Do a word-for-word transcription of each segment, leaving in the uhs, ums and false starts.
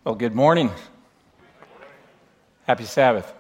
Well, good morning. Happy Sabbath.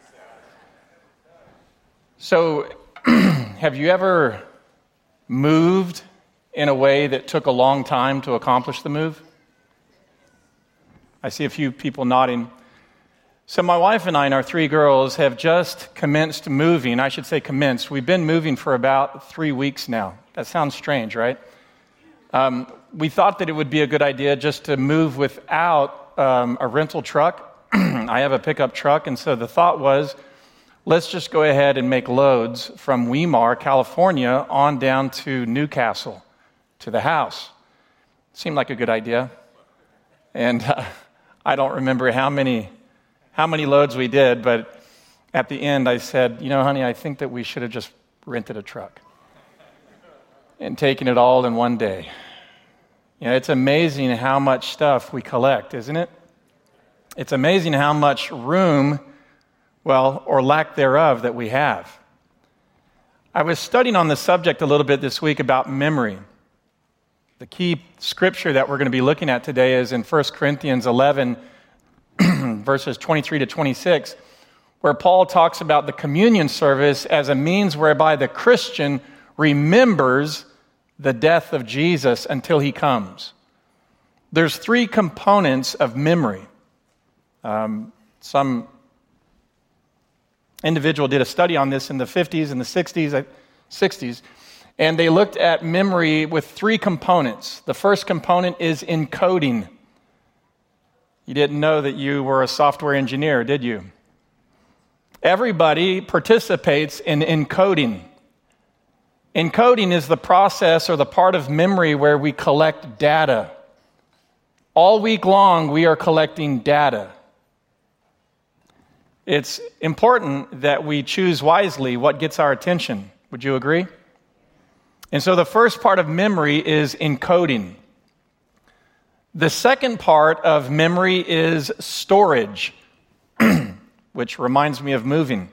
So, have you ever moved in a way that took a long time to accomplish the move? I see a few people nodding. So my wife and I and our three girls have just commenced moving. I should say commenced. We've been moving for about three weeks now. That sounds strange, right? Um, we thought that it would be a good idea just to move without um, a rental truck. I have a pickup truck, and so the thought was, let's just go ahead and make loads from Weimar, California, on down to Newcastle, to the house. Seemed like a good idea. And uh, I don't remember how many how many loads we did, but at the end I said, you know, honey, I think that we should have just rented a truck and taken it all in one day. You know, it's amazing how much stuff we collect, isn't it? It's amazing how much room, well, or lack thereof, that we have. I was studying on the subject a little bit this week about memory. The key scripture that we're going to be looking at today is in First Corinthians eleven, verses twenty-three to twenty-six, where Paul talks about the communion service as a means whereby the Christian remembers the death of Jesus until he comes. There's three components of memory. Um, some individual did a study on this in the fifties and the sixties, sixties, and they looked at memory with three components. The first component is encoding. You didn't know that you were a software engineer, did you? Everybody participates in encoding. Encoding is the process or the part of memory where we collect data. All week long, we are collecting data. It's important that we choose wisely what gets our attention. Would you agree? And so the first part of memory is encoding. The second part of memory is storage, which reminds me of moving.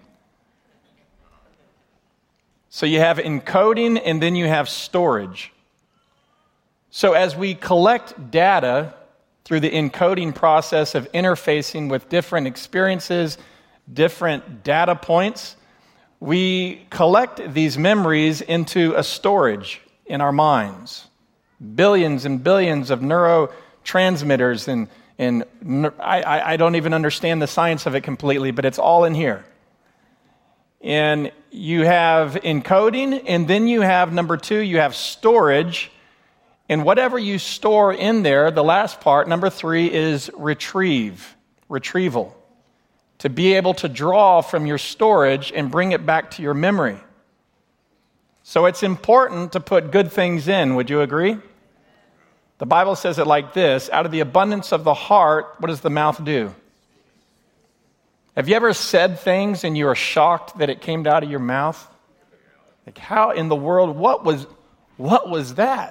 So you have encoding and then you have storage. So as we collect data through the encoding process of interfacing with different experiences, different data points, we collect these memories into a storage in our minds. Billions and billions of neurotransmitters, and, and I, I don't even understand the science of it completely, but it's all in here. And you have encoding, and then you have, number two, you have storage. And whatever you store in there, the last part, number three, is retrieve, retrieval. To be able to draw from your storage and bring it back to your memory. So it's important to put good things in, would you agree? The Bible says it like this: out of the abundance of the heart, what does the mouth do? Have you ever said things and you were shocked that it came out of your mouth? Like, how in the world, what was, what was that?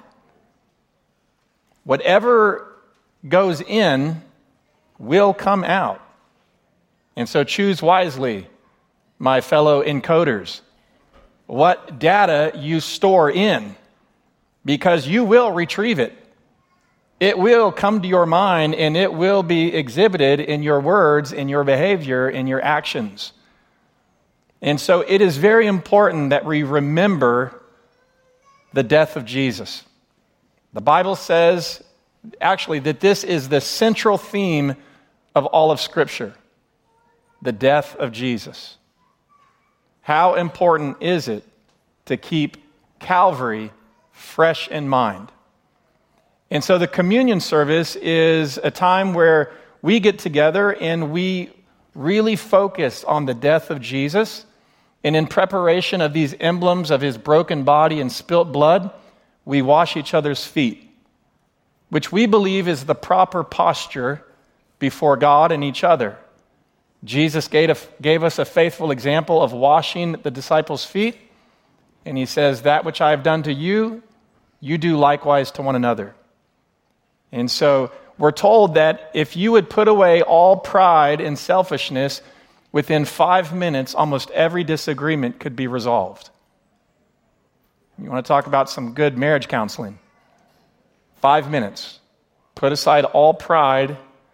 Whatever goes in will come out. And so choose wisely, my fellow encoders, what data you store in, because you will retrieve it. It will come to your mind, and it will be exhibited in your words, in your behavior, in your actions. And so it is very important that we remember the death of Jesus. The Bible says, actually, that this is the central theme of all of Scripture. The death of Jesus. How important is it to keep Calvary fresh in mind? And so the communion service is a time where we get together and we really focus on the death of Jesus. And in preparation of these emblems of his broken body and spilt blood, we wash each other's feet, which we believe is the proper posture before God and each other. Jesus gave, a, gave us a faithful example of washing the disciples' feet, and he says, that which I have done to you, you do likewise to one another. And so we're told that if you would put away all pride and selfishness, within five minutes, almost every disagreement could be resolved. You want to talk about some good marriage counseling? Five minutes. Put aside all pride,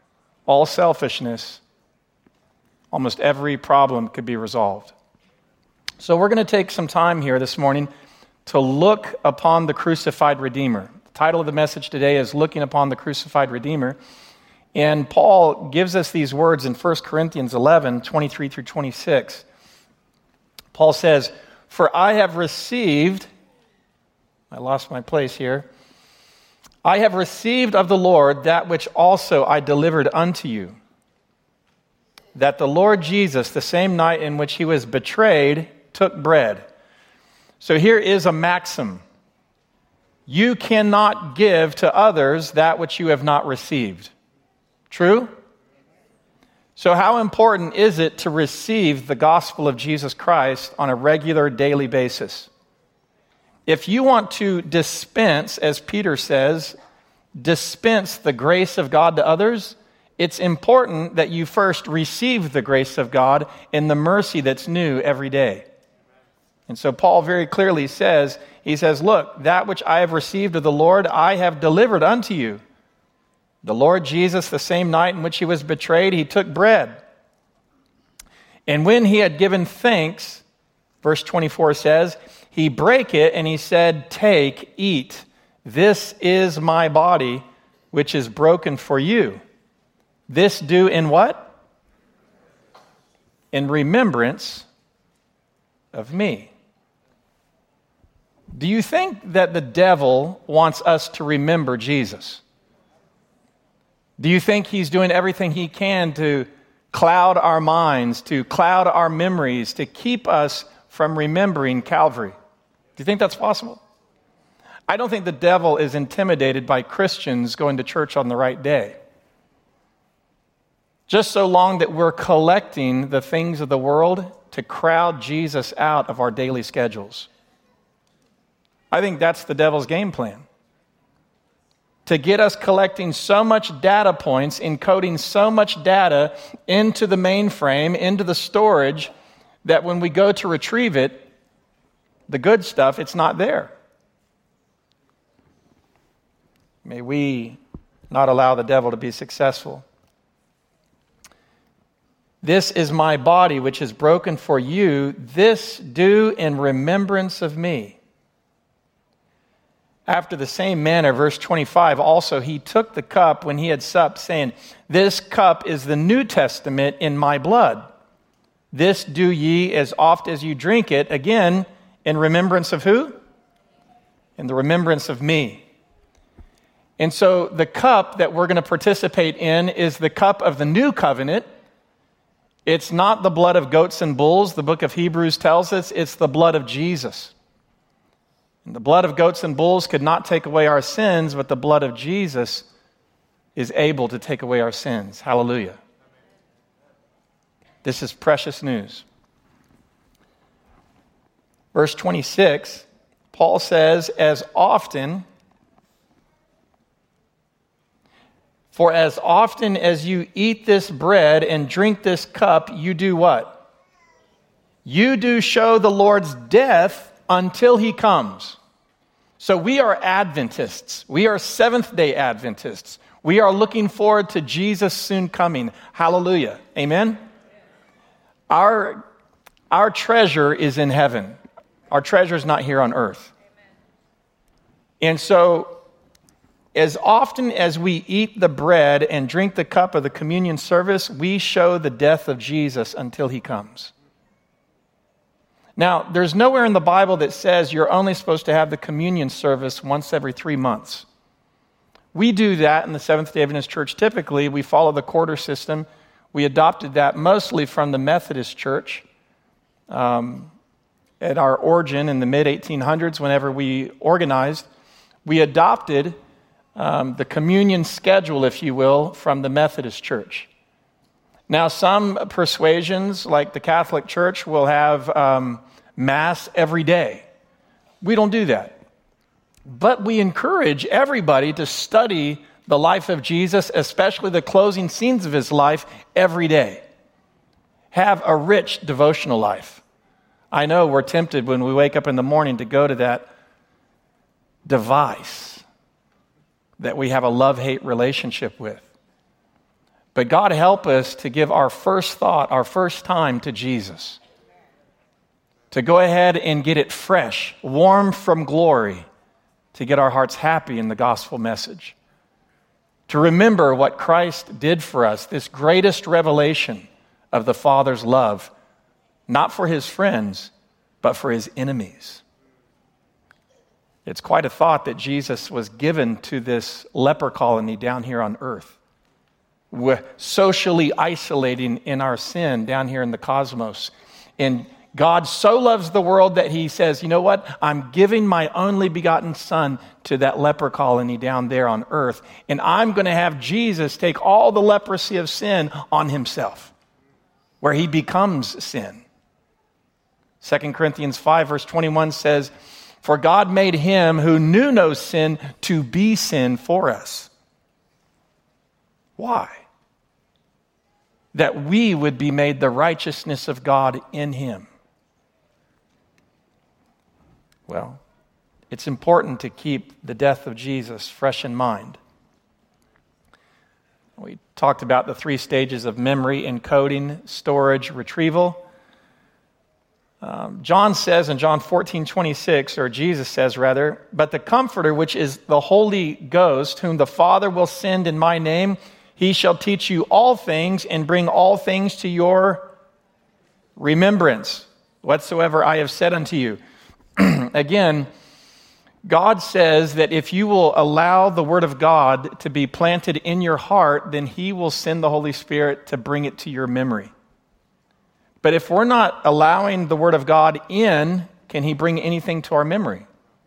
all selfishness, almost every problem could be resolved. So we're going to take some time here this morning to look upon the crucified Redeemer. The title of the message today is Looking Upon the Crucified Redeemer. And Paul gives us these words in First Corinthians eleven, twenty-three through twenty-six. Paul says, "For I have received," I lost my place here, "I have received of the Lord that which also I delivered unto you, that the Lord Jesus, the same night in which he was betrayed, took bread." So here is a maxim. You cannot give to others that which you have not received. True? So how important is it to receive the gospel of Jesus Christ on a regular daily basis? If you want to dispense, as Peter says, dispense the grace of God to others, it's important that you first receive the grace of God in the mercy that's new every day. And so Paul very clearly says, he says, look, that which I have received of the Lord, I have delivered unto you. The Lord Jesus, the same night in which he was betrayed, he took bread. And when he had given thanks, verse twenty-four says, he brake it and he said, "Take, eat. This is my body, which is broken for you. This do in what? In remembrance of me." Do you think that the devil wants us to remember Jesus? Do you think he's doing everything he can to cloud our minds, to cloud our memories, to keep us from remembering Calvary? Do you think that's possible? I don't think the devil is intimidated by Christians going to church on the right day. Just so long that we're collecting the things of the world to crowd Jesus out of our daily schedules. I think that's the devil's game plan. To get us collecting so much data points, encoding so much data into the mainframe, into the storage, that when we go to retrieve it, the good stuff, it's not there. May we not allow the devil to be successful. "This is my body, which is broken for you. This do in remembrance of me." After the same manner, verse twenty-five, also he took the cup when he had supped, saying, "This cup is the New Testament in my blood. This do ye as oft as you drink it," again, in remembrance of who? In the remembrance of me. And so the cup that we're going to participate in is the cup of the new covenant. It's not the blood of goats and bulls, the book of Hebrews tells us, it's the blood of Jesus. And the blood of goats and bulls could not take away our sins, but the blood of Jesus is able to take away our sins. Hallelujah. This is precious news. Verse twenty-six, Paul says, as often, for as often as you eat this bread and drink this cup, you do what? You do show the Lord's death until he comes. So we are Adventists. We are Seventh-day Adventists. We are looking forward to Jesus soon coming. Hallelujah. Amen? Our, our treasure is in heaven. Our treasure is not here on earth. And so, as often as we eat the bread and drink the cup of the communion service, we show the death of Jesus until he comes. Now, there's nowhere in the Bible that says you're only supposed to have the communion service once every three months. We do that in the Seventh-day Adventist Church typically. We follow the quarter system. We adopted that mostly from the Methodist Church um, at our origin in the mid eighteen hundreds whenever we organized. We adopted um, the communion schedule, if you will, from the Methodist Church. Now, some persuasions, like the Catholic Church, will have um, Mass every day. We don't do that. But we encourage everybody to study the life of Jesus, especially the closing scenes of his life, every day. Have a rich devotional life. I know we're tempted when we wake up in the morning to go to that device that we have a love-hate relationship with. But But God help us to give our first thought, our first time to Jesus. To go ahead and get it fresh, warm from glory, to get our hearts happy in the gospel message. To remember what Christ did for us, this greatest revelation of the Father's love, not for his friends, but for his enemies. It's quite a thought that Jesus was given to this leper colony down here on earth. We're socially isolating in our sin down here in the cosmos. And God so loves the world that he says, you know what? I'm giving my only begotten son to that leper colony down there on earth. And I'm going to have Jesus take all the leprosy of sin on himself, where he becomes sin. Second Corinthians five verse twenty-one says, for God made him who knew no sin to be sin for us. Why? That we would be made the righteousness of God in him. Well, it's important to keep the death of Jesus fresh in mind. We talked about the three stages of memory, encoding, storage, retrieval. Um, John says in John fourteen twenty-six, or Jesus says rather, but the Comforter, which is the Holy Ghost, whom the Father will send in my name, he shall teach you all things and bring all things to your remembrance, whatsoever I have said unto you. Again, God says that if you will allow the Word of God to be planted in your heart, then he will send the Holy Spirit to bring it to your memory. But if we're not allowing the Word of God in, can he bring anything to our memory?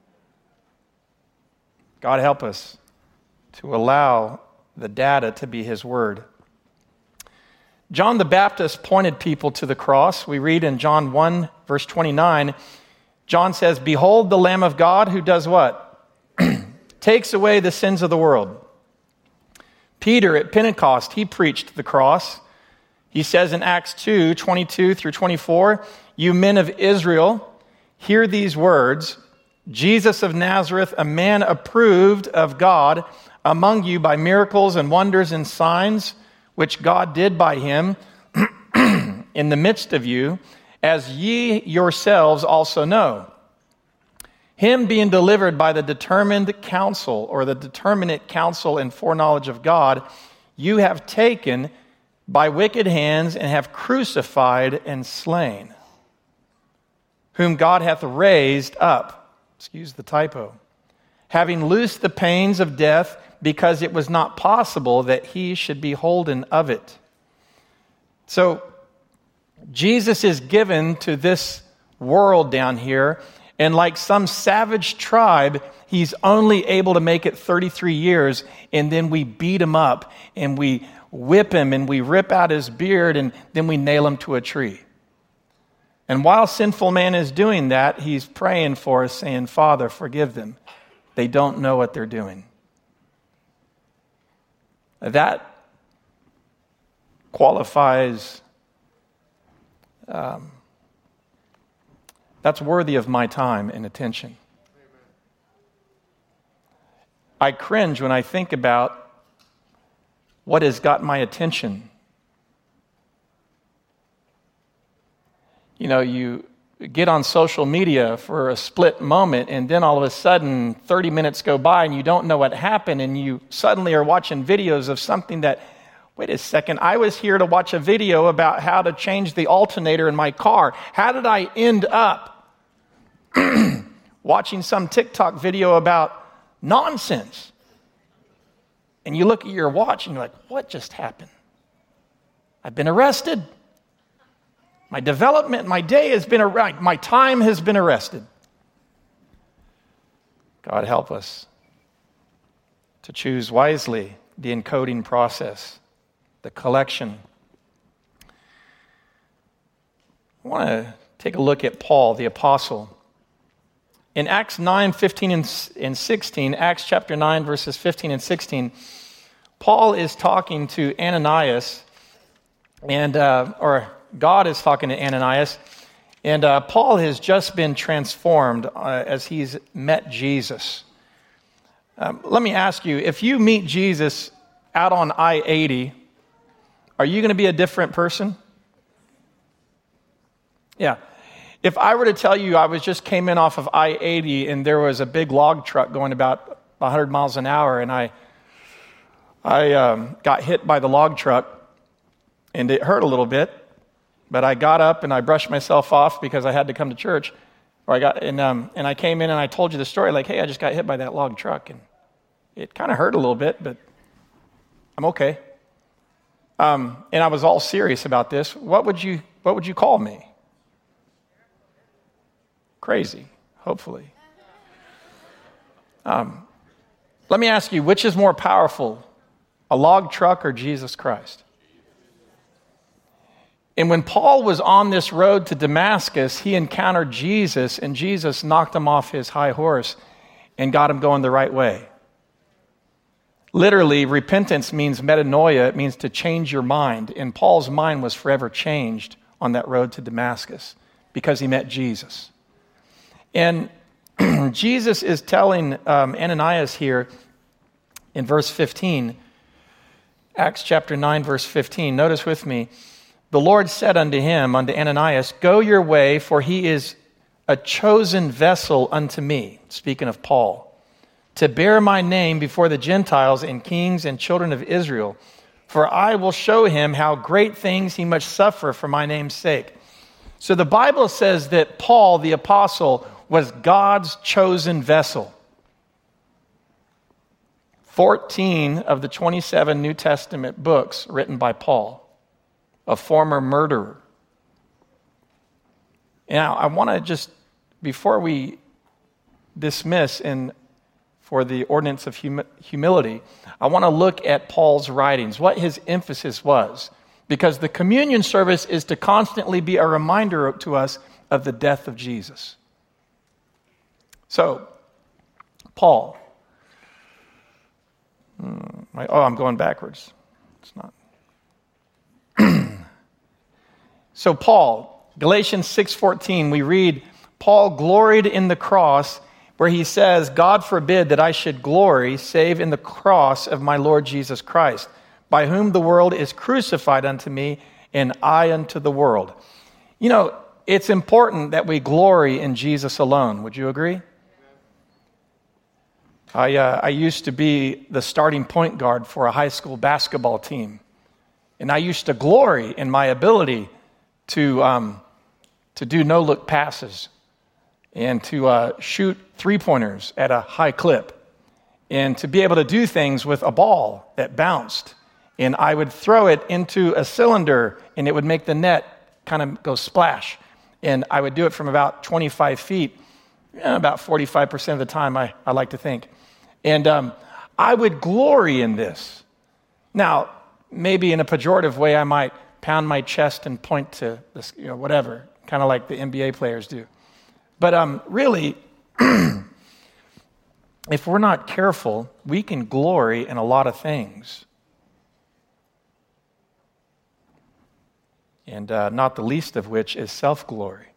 God help us to allow the data to be his Word. John the Baptist pointed people to the cross. We read in John one, verse twenty-nine, John says, behold the Lamb of God who does what? Takes away the sins of the world. Peter at Pentecost, he preached the cross. He says in Acts two, twenty-two through twenty-four, you men of Israel, hear these words, Jesus of Nazareth, a man approved of God among you by miracles and wonders and signs, which God did by him in the midst of you, as ye yourselves also know. Him being delivered by the determined counsel, or the determinate counsel and foreknowledge of God, you have taken by wicked hands and have crucified and slain, whom God hath raised up, excuse the typo, having loosed the pains of death, because it was not possible that he should be holden of it. So, Jesus is given to this world down here, and like some savage tribe, he's only able to make it thirty-three years, and then we beat him up, and we whip him, and we rip out his beard, and then we nail him to a tree. And while sinful man is doing that, he's praying for us, saying, Father, forgive them. They don't know what they're doing. That qualifies, um, that's worthy of my time and attention. I cringe when I think about what has got my attention. You know, you get on social media for a split moment, and then all of a sudden thirty minutes go by and you don't know what happened, and you suddenly are watching videos of something that, wait a second, I was here to watch a video about how to change the alternator in my car. How did I end up watching some TikTok video about nonsense? And you look at your watch and you're like, what just happened? I've been arrested. My development, my day has been arrested. My time has been arrested. God help us to choose wisely the encoding process, the collection. I want to take a look at Paul, the apostle. In Acts nine, fifteen and sixteen, Acts chapter nine, verses fifteen and sixteen, Paul is talking to Ananias, and uh, or God is talking to Ananias, and uh, Paul has just been transformed uh, as he's met Jesus. Um, let me ask you, if you meet Jesus out on I eighty, are you going to be a different person? Yeah. If I were to tell you I was just came in off of I eighty and there was a big log truck going about one hundred miles an hour and I I um, got hit by the log truck and it hurt a little bit, but I got up and I brushed myself off because I had to come to church. Or I got and um, and I came in and I told you the story like, hey, I just got hit by that log truck and it kind of hurt a little bit, but I'm okay. Um, and I was all serious about this. What would you what would you call me? Crazy, hopefully. Um, let me ask you, which is more powerful, a log truck or Jesus Christ? And when Paul was on this road to Damascus, he encountered Jesus, and Jesus knocked him off his high horse and got him going the right way. Literally, repentance means metanoia. It means to change your mind. And Paul's mind was forever changed on that road to Damascus because he met Jesus. And Jesus is telling um, Ananias here in verse fifteen, Acts chapter nine, verse fifteen. Notice with me, the Lord said unto him, unto Ananias, go your way, for he is a chosen vessel unto me, speaking of Paul, to bear my name before the Gentiles and kings and children of Israel. For I will show him how great things he must suffer for my name's sake. So the Bible says that Paul, the apostle, was God's chosen vessel. fourteen of the twenty-seven New Testament books written by Paul, a former murderer. Now, I want to just, before we dismiss and for the ordinance of hum- humility, I want to look at Paul's writings, what his emphasis was, because the communion service is to constantly be a reminder to us of the death of Jesus. So, Paul. Hmm, my, oh, I'm going backwards. It's not. So, Paul, Galatians six fourteen, we read, Paul gloried in the cross, where he says, God forbid that I should glory save in the cross of my Lord Jesus Christ, by whom the world is crucified unto me, and I unto the world. You know, it's important that we glory in Jesus alone. Would you agree? I, uh, I used to be the starting point guard for a high school basketball team. And I used to glory in my ability to, um, to do no-look passes and to uh, shoot three-pointers at a high clip and to be able to do things with a ball that bounced. And I would throw it into a cylinder and it would make the net kind of go splash. And I would do it from about twenty-five feet, about forty-five percent of the time, I, I like to think. And um, I would glory in this. Now, maybe in a pejorative way, I might pound my chest and point to this, you know, whatever, kind of like the N B A players do. But um, really, if we're not careful, we can glory in a lot of things. And uh, not the least of which is self-glory.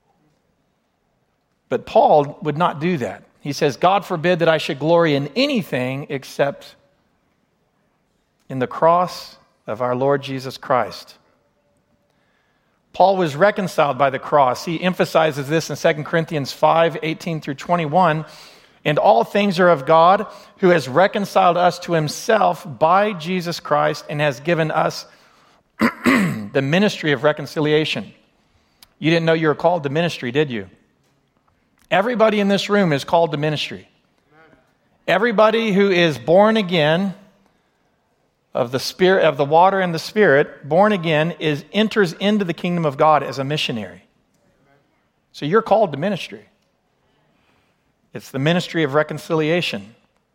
But Paul would not do that. He says, God forbid that I should glory in anything except in the cross of our Lord Jesus Christ. Paul was reconciled by the cross. He emphasizes this in Second Corinthians five, eighteen through twenty-one. And all things are of God, who has reconciled us to himself by Jesus Christ and has given us the ministry of reconciliation. You didn't know you were called to ministry, did you? Everybody in this room is called to ministry. Everybody who is born again of the Spirit, of the water and the Spirit, born again, is enters into the kingdom of God as a missionary. So you're called to ministry. It's the ministry of reconciliation.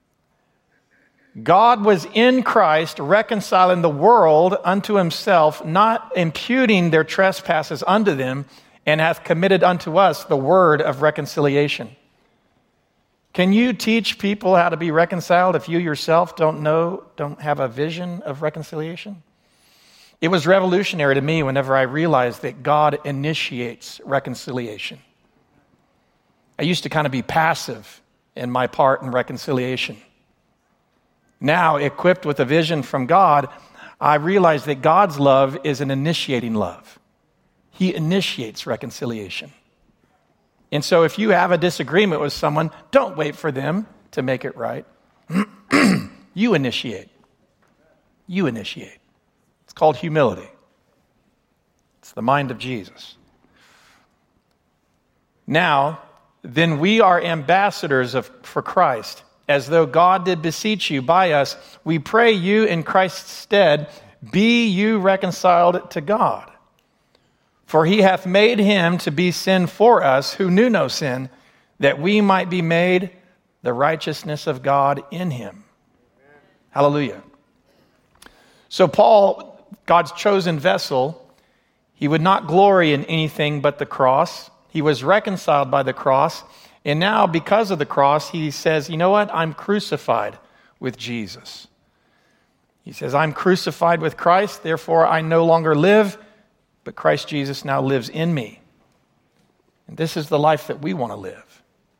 God was in Christ reconciling the world unto himself, not imputing their trespasses unto them, and hath committed unto us the word of reconciliation. Can you teach people how to be reconciled if you yourself don't know, don't have a vision of reconciliation? It was revolutionary to me whenever I realized that God initiates reconciliation. I used to kind of be passive in my part in reconciliation. Now, equipped with a vision from God, I realized that God's love is an initiating love. He initiates reconciliation. And so if you have a disagreement with someone, don't wait for them to make it right. You initiate. You initiate. It's called humility. It's the mind of Jesus. Now, then we are ambassadors of, for Christ, as though God did beseech you by us. We pray you in Christ's stead, be you reconciled to God. For he hath made him to be sin for us, who knew no sin, that we might be made the righteousness of God in him. Hallelujah. So Paul, God's chosen vessel, he would not glory in anything but the cross. He was reconciled by the cross. And now, because of the cross, he says, you know what? I'm crucified with Jesus. He says, I'm crucified with Christ, therefore I no longer live, but Christ Jesus now lives in me. And this is the life that we want to live.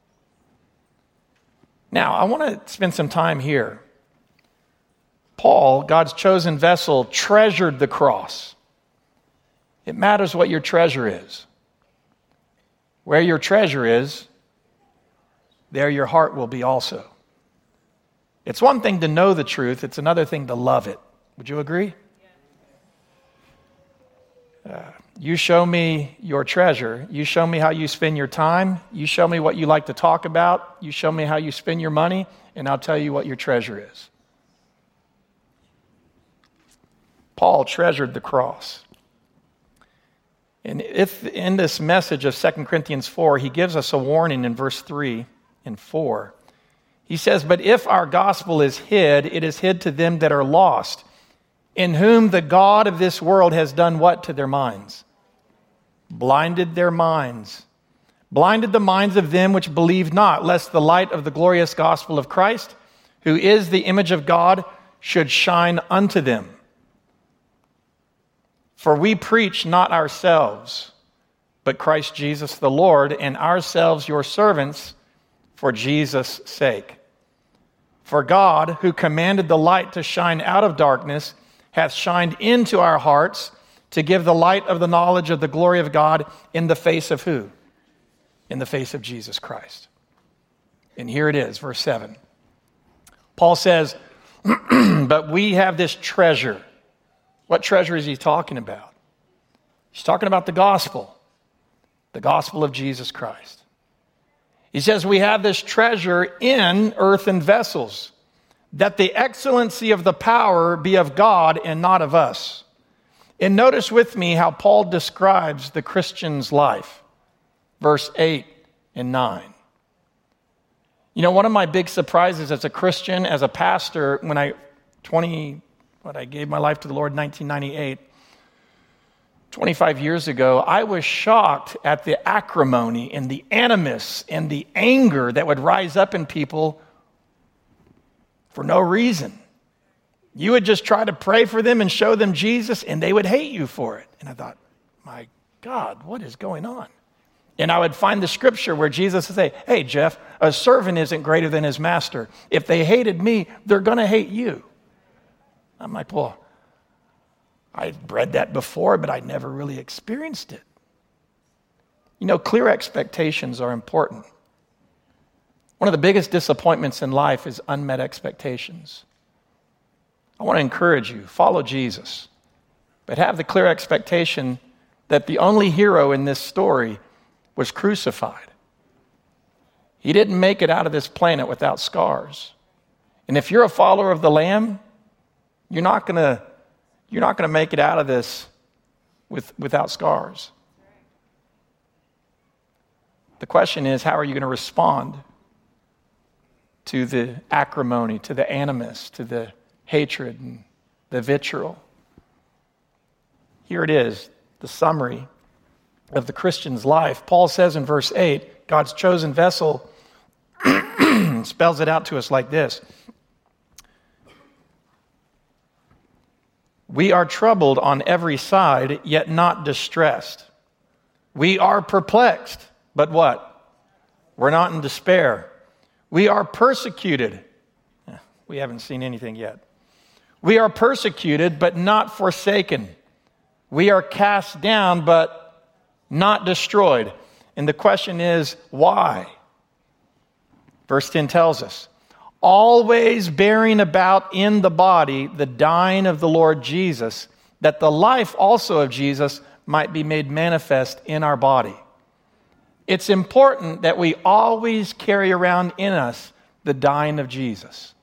Now, I want to spend some time here. Paul, God's chosen vessel, treasured the cross. It matters what your treasure is. Where your treasure is, there your heart will be also. It's one thing to know the truth, it's another thing to love it. Would you agree? Uh, you show me your treasure. You show me how you spend your time. You show me what you like to talk about. You show me how you spend your money, and I'll tell you what your treasure is. Paul treasured the cross. And if in this message of Second Corinthians four, he gives us a warning in verse three and four. He says, but if our gospel is hid, it is hid to them that are lost, in whom the God of this world has done what to their minds? Blinded their minds. Blinded the minds of them which believe not, lest the light of the glorious gospel of Christ, who is the image of God, should shine unto them. For we preach not ourselves, but Christ Jesus the Lord, and ourselves your servants for Jesus' sake. For God, who commanded the light to shine out of darkness, hath shined into our hearts to give the light of the knowledge of the glory of God in the face of who? In the face of Jesus Christ. And here it is, verse seven. Paul says, but we have this treasure. What treasure is he talking about? He's talking about the gospel. The gospel of Jesus Christ. He says we have this treasure in earthen vessels, that the excellency of the power be of God and not of us. And notice with me how Paul describes the Christian's life. Verse eight and nine. You know, one of my big surprises as a Christian, as a pastor, when I twenty, what I gave my life to the Lord in nineteen ninety-eight, twenty-five years ago, I was shocked at the acrimony and the animus and the anger that would rise up in people for no reason. You would just try to pray for them and show them Jesus, and they would hate you for it. And I thought, my God, what is going on? And I would find the scripture where Jesus would say, hey, Jeff, a servant isn't greater than his master. If they hated me, they're going to hate you. I'm like, well, I'd read that before, but I never really experienced it. You know, clear expectations are important. One of the biggest disappointments in life is unmet expectations. I want to encourage you, follow Jesus, but have the clear expectation that the only hero in this story was crucified. He didn't make it out of this planet without scars. And if you're a follower of the Lamb, you're not going to you're not going to make it out of this with, without scars. The question is, how are you going to respond to the acrimony, to the animus, to the hatred and the vitriol? Here it is, the summary of the Christian's life. Paul says in verse eight, God's chosen vessel spells it out to us like this. We are troubled on every side, yet not distressed. We are perplexed, but what? We're not in despair. We are persecuted. We haven't seen anything yet. We are persecuted, but not forsaken. We are cast down, but not destroyed. And the question is, why? Verse ten tells us, always bearing about in the body the dying of the Lord Jesus, that the life also of Jesus might be made manifest in our body. It's important that we always carry around in us the dying of Jesus.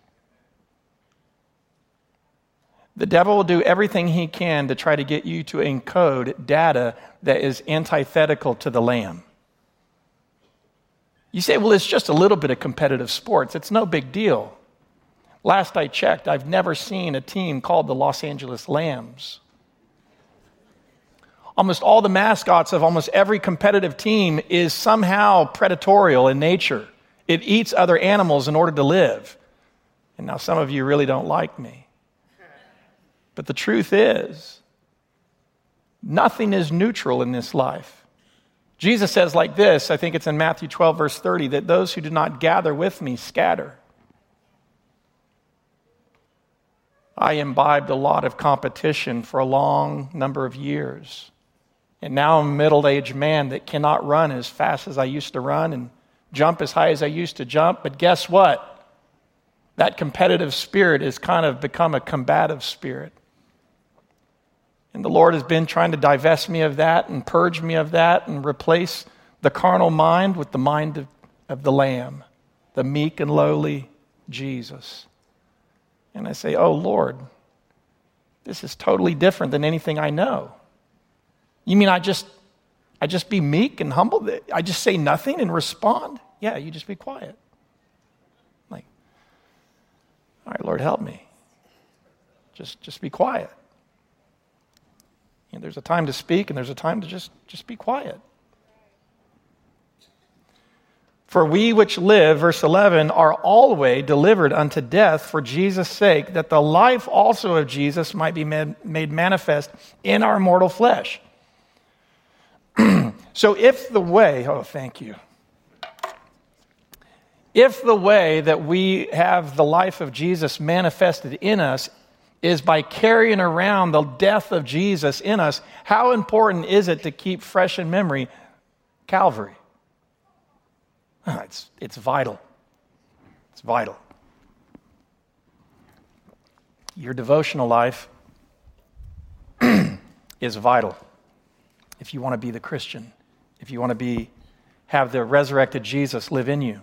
The devil will do everything he can to try to get you to encode data that is antithetical to the Lamb. You say, well, it's just a little bit of competitive sports. It's no big deal. Last I checked, I've never seen a team called the Los Angeles Lambs. Almost all the mascots of almost every competitive team is somehow predatorial in nature. It eats other animals in order to live. And now some of you really don't like me. But the truth is, nothing is neutral in this life. Jesus says like this, I think it's in Matthew twelve, verse thirty, that those who do not gather with me scatter. I imbibed a lot of competition for a long number of years. And now I'm a middle-aged man that cannot run as fast as I used to run and jump as high as I used to jump. But guess what? That competitive spirit has kind of become a combative spirit. And the Lord has been trying to divest me of that and purge me of that and replace the carnal mind with the mind of, of the Lamb, the meek and lowly Jesus. And I say, oh Lord, this is totally different than anything I know. You mean I just, I just be meek and humble? I just say nothing and respond? Yeah, you just be quiet. Like, all right, Lord, help me. Just, just be quiet. You know, there's a time to speak and there's a time to just, just be quiet. For we which live, verse eleven, are always delivered unto death for Jesus' sake, that the life also of Jesus might be made, made manifest in our mortal flesh. So if the way, oh, thank you. If the way that we have the life of Jesus manifested in us is by carrying around the death of Jesus in us, how important is it to keep fresh in memory Calvary? It's, it's vital. It's vital. Your devotional life is vital if you want to be the Christian, if you want to be have the resurrected Jesus live in you.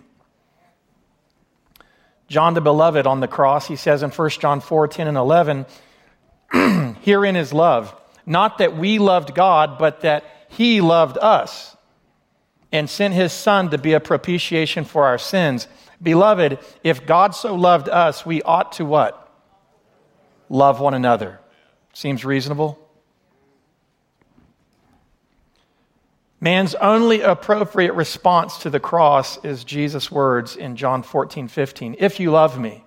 John the Beloved on the cross, he says in First John four, ten and eleven, herein is love, not that we loved God, but that he loved us and sent his Son to be a propitiation for our sins. Beloved, if God so loved us, we ought to what? Love one another. Seems reasonable? Man's only appropriate response to the cross is Jesus' words in John fourteen, fifteen. If you love me,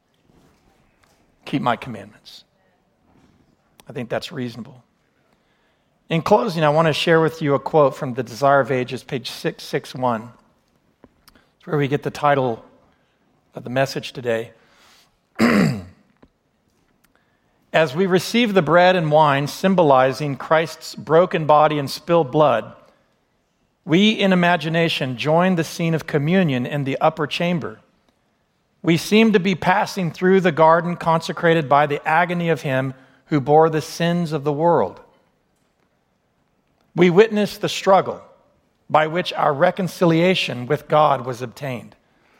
keep my commandments. I think that's reasonable. In closing, I want to share with you a quote from The Desire of Ages, page six sixty-one. It's where we get the title of the message today. As we receive the bread and wine symbolizing Christ's broken body and spilled blood, we, in imagination, join the scene of communion in the upper chamber. We seem to be passing through the garden consecrated by the agony of him who bore the sins of the world. We witness the struggle by which our reconciliation with God was obtained.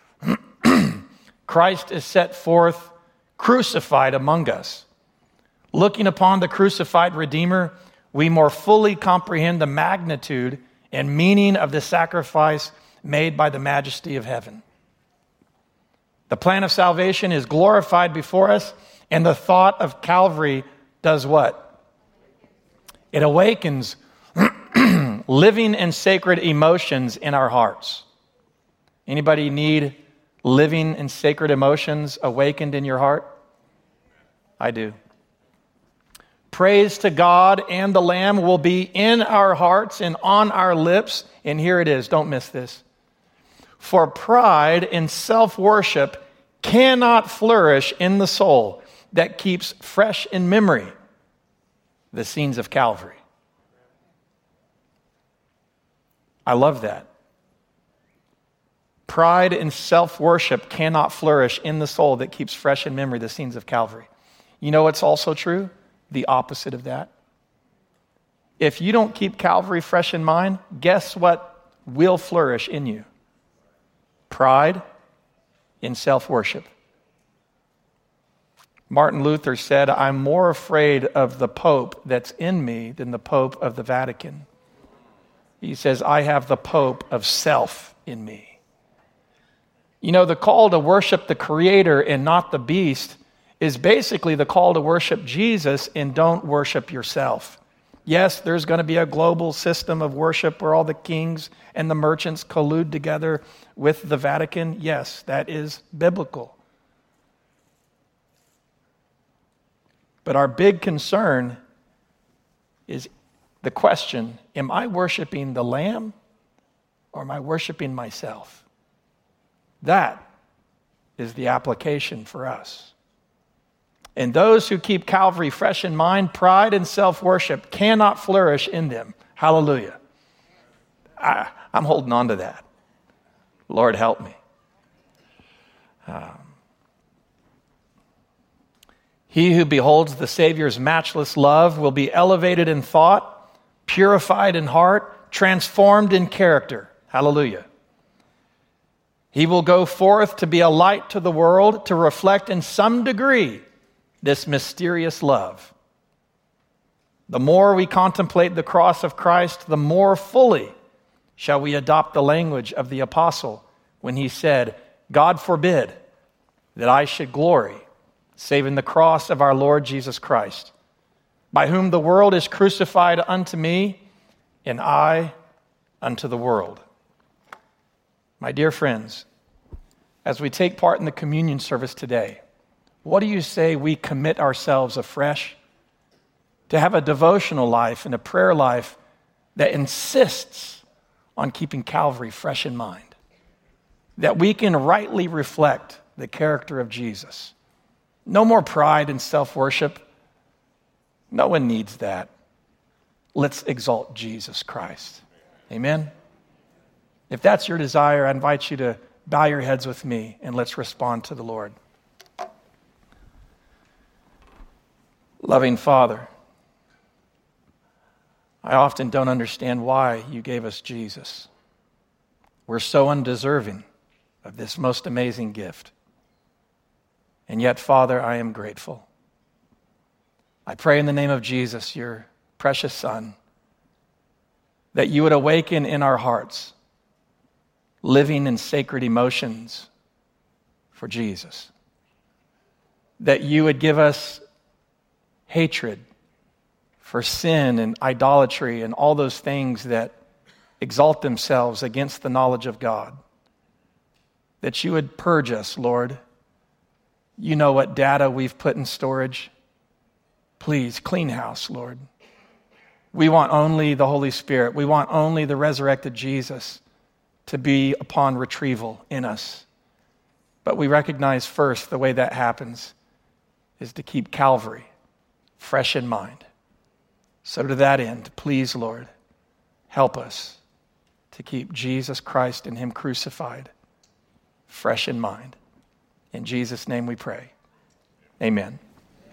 Christ is set forth crucified among us. Looking upon the crucified Redeemer, we more fully comprehend the magnitude and meaning of the sacrifice made by the majesty of heaven. The plan of salvation is glorified before us, and the thought of Calvary does what? It awakens living and sacred emotions in our hearts. Anybody need living and sacred emotions awakened in your heart? I do. Praise to God and the Lamb will be in our hearts and on our lips. And here it is, don't miss this. For pride and self-worship cannot flourish in the soul that keeps fresh in memory the scenes of Calvary. I love that. Pride and self-worship cannot flourish in the soul that keeps fresh in memory the scenes of Calvary. You know what's also true? The opposite of that. If you don't keep Calvary fresh in mind, guess what will flourish in you? Pride and self-worship. Martin Luther said, I'm more afraid of the Pope that's in me than the Pope of the Vatican. He says, I have the Pope of self in me. You know, the call to worship the Creator and not the beast is basically the call to worship Jesus and don't worship yourself. Yes, there's going to be a global system of worship where all the kings and the merchants collude together with the Vatican. Yes, that is biblical. But our big concern is the question, am I worshiping the Lamb or am I worshiping myself? That is the application for us. And those who keep Calvary fresh in mind, pride and self-worship cannot flourish in them. Hallelujah. I, I'm holding on to that. Lord, help me. Um, he who beholds the Savior's matchless love will be elevated in thought, purified in heart, transformed in character. Hallelujah. He will go forth to be a light to the world, to reflect in some degree this mysterious love. The more we contemplate the cross of Christ, the more fully shall we adopt the language of the apostle when he said, God forbid that I should glory, save in the cross of our Lord Jesus Christ, by whom the world is crucified unto me, and I unto the world. My dear friends, as we take part in the communion service today, what do you say we commit ourselves afresh to have a devotional life and a prayer life that insists on keeping Calvary fresh in mind, that we can rightly reflect the character of Jesus? No more pride and self-worship. No one needs that. Let's exalt Jesus Christ. Amen? If that's your desire, I invite you to bow your heads with me and let's respond to the Lord. Loving Father, I often don't understand why you gave us Jesus. We're so undeserving of this most amazing gift. And yet, Father, I am grateful. I pray in the name of Jesus, your precious Son, that you would awaken in our hearts living in sacred emotions for Jesus. That you would give us hatred for sin and idolatry and all those things that exalt themselves against the knowledge of God. That you would purge us, Lord. You know what data we've put in storage. Please, clean house, Lord. We want only the Holy Spirit. We want only the resurrected Jesus to be upon retrieval in us. But we recognize first the way that happens is to keep Calvary fresh in mind. So to that end, please, Lord, help us to keep Jesus Christ and him crucified fresh in mind. In Jesus' name we pray. Amen.